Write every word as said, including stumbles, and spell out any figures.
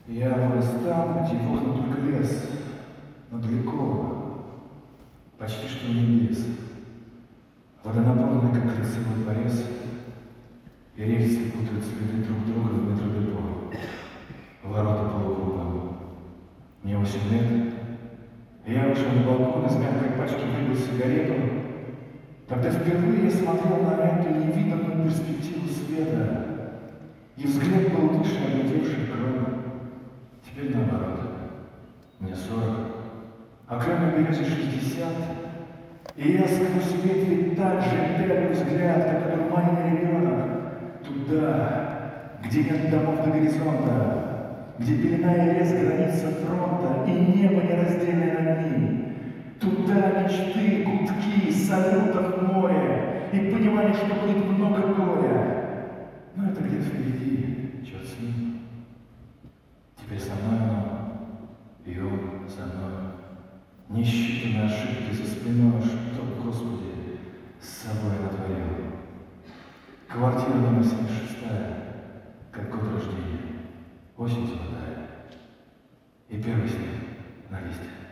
Я вырос там, где в окна только лес, но далеко, почти что не лес. Водонапорный, как лицевой порез, и рельсы путают следы друг друга в метродепо. Ворота полукругом. Мне восемь лет, и я вышел на балкон, из мягкой пачки выбил сигарету. Тогда впервые я смотрел на эту невиданную перспективу света, и взгляд был выше облетевшей крови. Теперь наоборот. Мне сорок, а кроме березе шестьдесят, и я сквозь ветви так же пялю взгляд, как одурманенный ребенок, туда, где нет домов до горизонта, где пелена и лес граница фронта, и небо нераздельное над ним. Туда мечты, гудки, салютов море, и понимание, что будет много горя. Но это где-то впереди, черт с ним. Теперь со мной оно, и он со мной. Несчитанные ошибки за спиной, что, Господи, с собой натворил. Квартира номер семьдесят шестая, как год рождения, осень золотая, и первый снег на листьях.